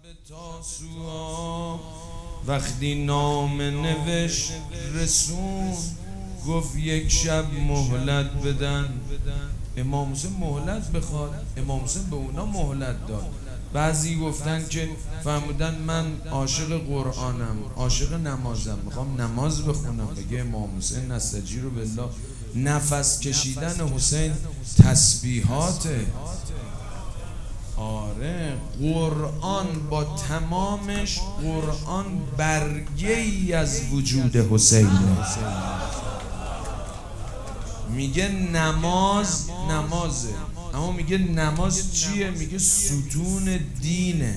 تاسوعا وقتی نام نوشت رسون گفت یک شب مهلت بدن. امام حسین مهلت بخواد، امام حسین به اونا مهلت داد. بعضی گفتن که فهمیدن من عاشق قرآنم، عاشق نمازم، میخوام نماز بخونم. بگه امام حسین نستجیر بالله نفس کشیدن حسین تسبیحاته. آره قرآن با تمامش، قرآن برگه ای از وجود حسینه. میگه نماز نمازه، اما میگه نماز چیه؟ میگه ستون دینه،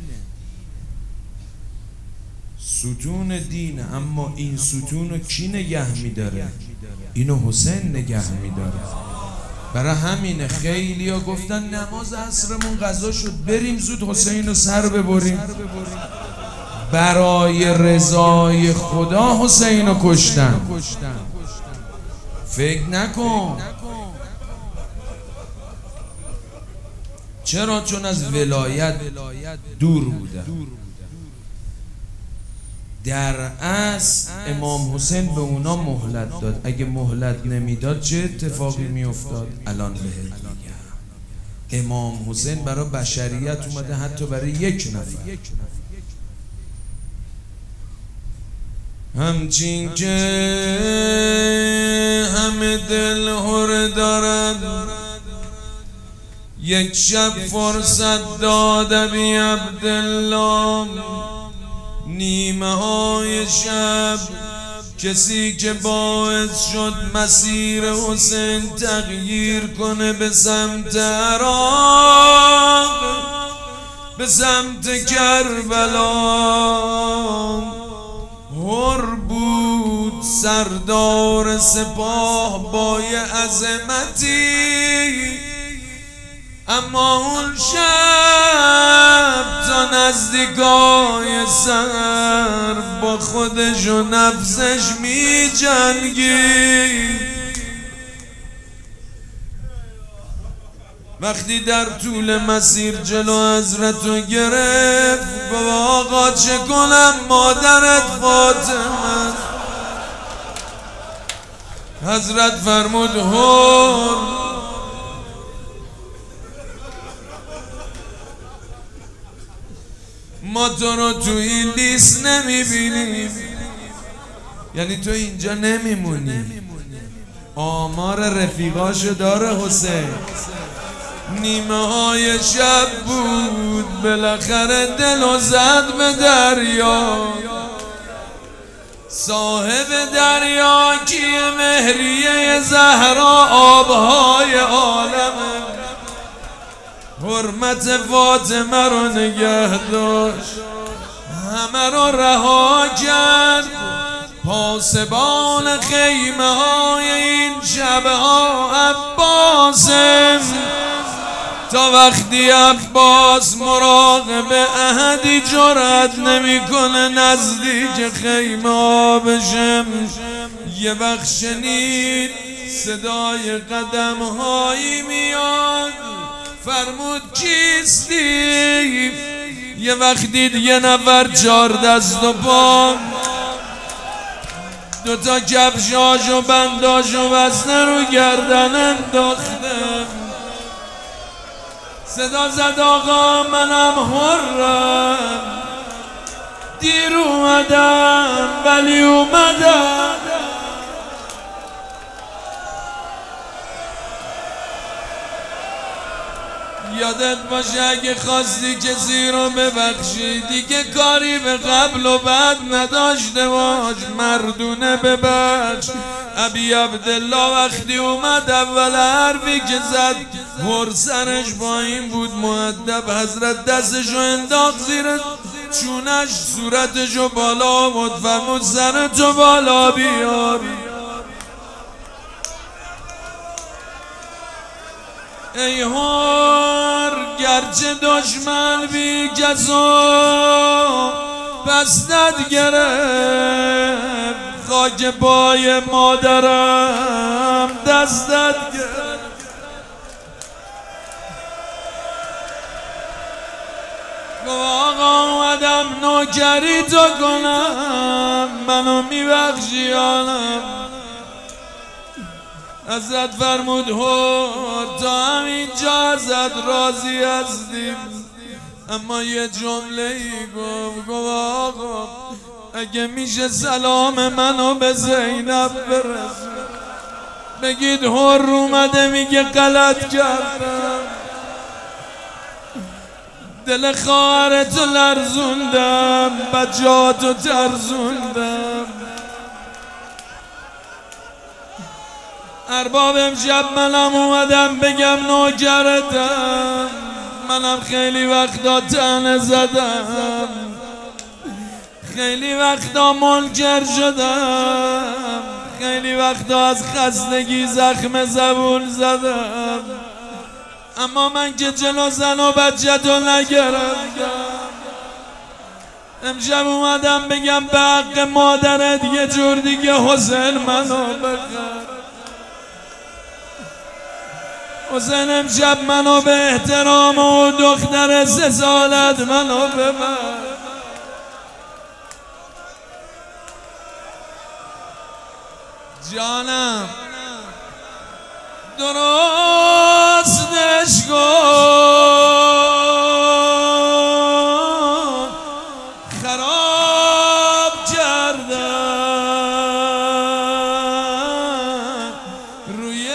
ستون دینه. اما این ستون رو کی نگه میداره؟ اینو حسین نگه میداره. برای همینه خیلی ها گفتن نماز عصرمون قضا شد، بریم زود حسین رو سر ببریم. برای رضای خدا حسین رو کشتن. فکر نکن. چرا؟ چون از ولایت دور بودن. در اصل امام حسین به اونا مهلت داد. اگه مهلت نمیداد چه اتفاقی میافتاد؟ الان بهت میگم. امام حسین برای بشریت اومده، حتی برای یک نفر. همچین که همه دل هر دارد، یک شب فرصت داد ابی عبدالله. نیمه های شب کسی که باعث شد مسیر حسین تغییر کنه به سمت عراق، به سمت کربلا، هر بود سردار سپاه با یه عظمتی. اما اون شب تا نزدیکای سر با خودش و نفسش می جنگی. وقتی در طول مسیر جلو حضرتو گرفت، بابا آقا چه کنم مادرت فاطمه. حضرت فرمود هر ما تو رو تو این لیست نمیبینیم، یعنی تو اینجا نمیمونی. آمار رفیقاشو داره حسین. نیمه های شب بود، بالاخره دلو زد به دریا. صاحب دریا کیه؟ مهریه زهرا، آبهای عالمه. حرمت فاطمه رو نگه داشت، همه رو رها کرد. پاسبان خیمه های این شب ها عباسم. تا وقتی عباس مراقب احدی جرأت نمیکنه نزدیک خیمه ها بشم. یه وقت شنید صدای قدم هایی میاد، فرمود کیستی؟ یه وقت دید یه نفر 4 دست و پا، 2 تا کفشاش و بنداش و بسته رو گردن انداخته. صدا زد آقا منم حرم، دیر اومدم ولی اومدم. یادت باشه اگه خواستی کسی رو ببخشی، دیگه کاری به قبل و بعد نداشته باش، مردونه ببخش. ابی عبدالله وقتی اومد اول حرفی که زد، هر سرش پایین بود مؤدب. حضرت دستشو انداخت زیر چونش، صورتشو بالا بود، فرمود سرتو بالا بیار. ای هر گرچه دشمن بی کسو بستت گرفت، خاک پای مادرم دستت گرفت. آقا اومدم نوکری تو کنم، منو میبخشی آنم. ازت فرمود تا همینجا ازت راضی هستیم، اما یه جمله ای گفت آقا اگه میشه سلام منو به زینب برس، بگید هر اومده میگه غلط کردم، دل خواهرتو لرزوندم، بچه‌هاتو ترزوندم. ارباب امشب منم اومدم بگم نوکرتم، منم خیلی وقتا طعنه زدم، خیلی وقتا منکر شدم، خیلی وقتا از خستگی زخم زبون زدم، اما من که جلو زن و بچه تو نگرفتم. امشب اومدم بگم به حق مادرت یه جور دیگه حسین منو بخر. حسین امشب منو به احترام و دختر 3 سالت منو ببر. جانم درستش کن، خراب کردن روی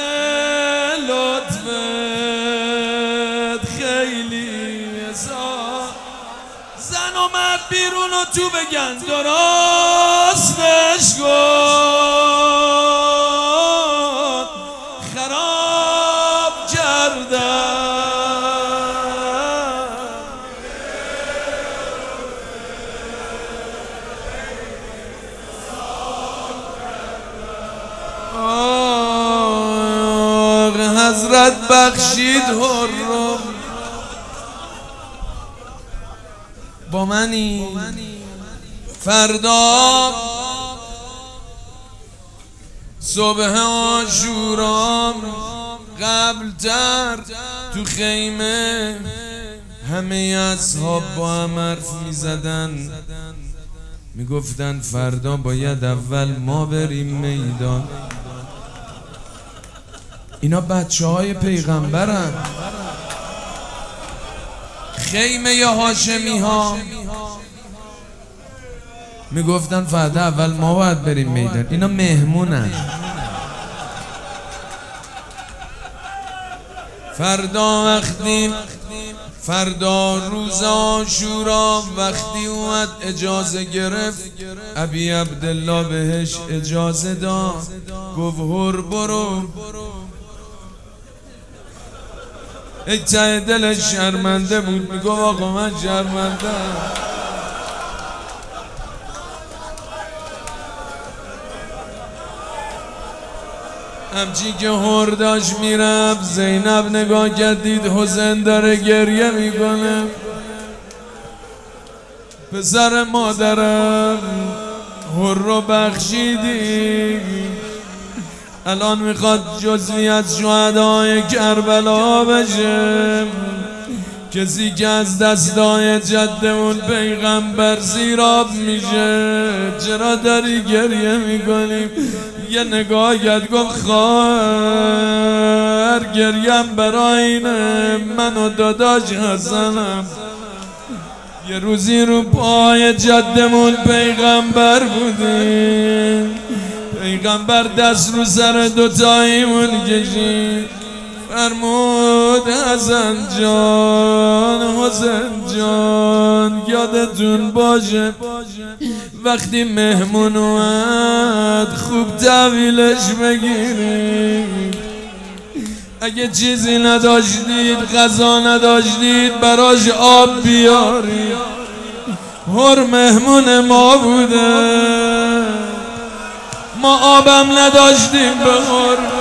لطفت خیلی زن و مرد بیرون و تو بگن درستش کن، خراب کردن حضرت بخشید حرم با منی. فردا صبح عاشورا قبلتر تو خیمه همه اصحاب با هم حرف میزدن، میگفتن فردا باید اول ما بریم میدان. اینا بچه های پیغمبرن، خیمه هاشمی ها میگفتن فردا اول ما باید بریم میدان. اینا مهمونن. فردا روز عاشورا وقتی اومد اجازه گرفت، ابی عبدالله بهش اجازه داد، گفت هر برو. ای ته دلش شرمنده بود، میگو آقا من شرمنده. همچی که هر داشت میرفت، زینب نگاه کرد دید حسین داره گریه میکنه. پسر مادرم هر رو بخشیدی، الان میخواد جزوی از شهدای کربلا بشه، کسی که از دستای جدمون پیغمبر سیراب میشه. چرا داری گریه میکنیم؟ یه نگاه کرد گفت خواهر گریم برای اینه من و داداش حسنم یه روزی رو پای جدمون پیغمبر بودیم، پیغمبر دست رو سر دوتاییمون کشید، فرمود حسن جان حسین جان یادتون باشه وقتی مهمون اومد خوب تحویلش بگیرید، اگه چیزی نداشتید غذا نداشتید براش آب بیارید. هر مهمون ما بوده، ما آبم نداشتیم به هر